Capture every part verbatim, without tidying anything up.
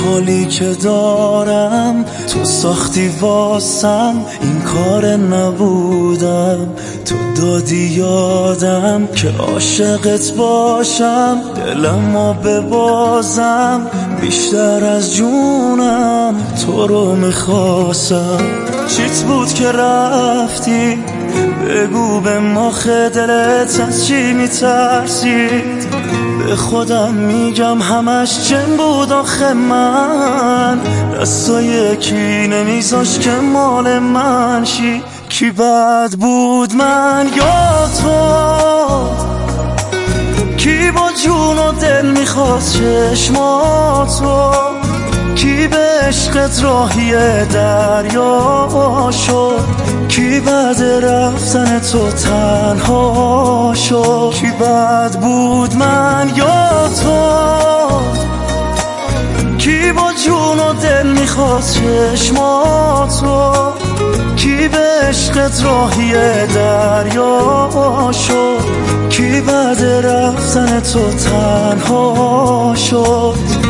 حالی که دارم تو ساختی واسم، این کار نبودم، تو دادی یادم که عاشقت باشم، دلمو ببازم بیشتر از جونم، تو رو میخواستم. چیت بود که رفتی؟ بگو به مخ دلت از چی میترسید؟ به خودم میگم همش جن بود آخه، من دستای کی نمیذاش که مال من شی. کی بد بود، من یا تو؟ کی با جون و دل میخواست چشماتو؟ کی به عشقت راهی دریا شد؟ کی بعد رفتن تو تنها شد؟ کی بد بود، من یا تو؟ کی با جون و دل میخواست چشماتو؟ کی به عشقت راهی دریا شد؟ کی بعد رفتن تو تنها شد؟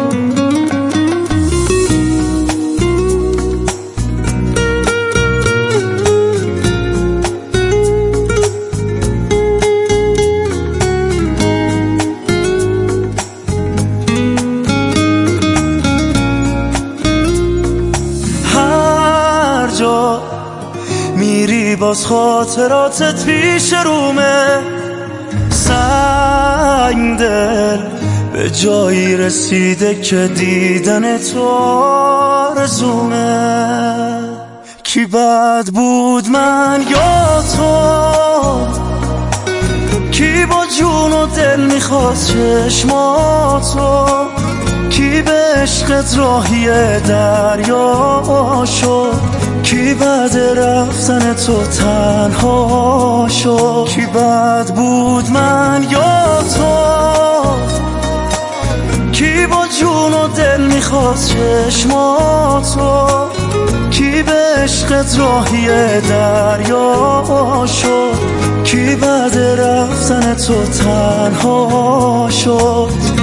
میری باز خاطراتت پیش رومه، سنگ دل به جایی رسیده که دیدن تو آرزومه. کی بد بود، من یا تو؟ کی با جون و دل میخواست چشماتو؟ کی به عشقت راهی دریا شد؟ کی بعد رفتن تو تنها شد؟ کی بد بود، من یا تو؟ کی با جون و دل میخواست چشماتو؟ کی به عشقت راهی دریا شد؟ کی بعد رفتن تو تنها شد؟